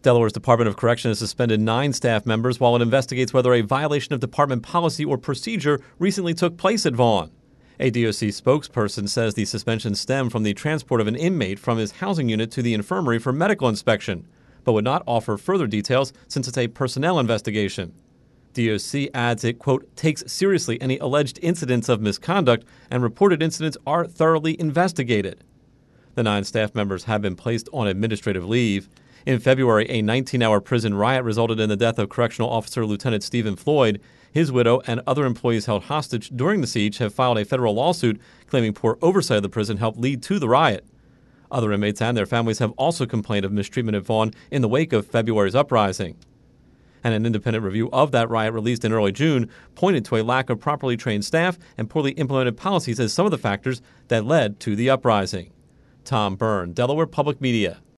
Delaware's Department of Correction has suspended 9 staff members while it investigates whether a violation of department policy or procedure recently took place at Vaughn. A DOC spokesperson says the suspension stemmed from the transport of an inmate from his housing unit to the infirmary for medical inspection, but would not offer further details since it's a personnel investigation. DOC adds it, quote, takes seriously any alleged incidents of misconduct and reported incidents are thoroughly investigated. The 9 staff members have been placed on administrative leave. In February, a 19-hour prison riot resulted in the death of Correctional Officer Lieutenant Stephen Floyd. His widow and other employees held hostage during the siege have filed a federal lawsuit claiming poor oversight of the prison helped lead to the riot. Other inmates and their families have also complained of mistreatment at Vaughn in the wake of February's uprising. And an independent review of that riot released in early June pointed to a lack of properly trained staff and poorly implemented policies as some of the factors that led to the uprising. Tom Byrne, Delaware Public Media.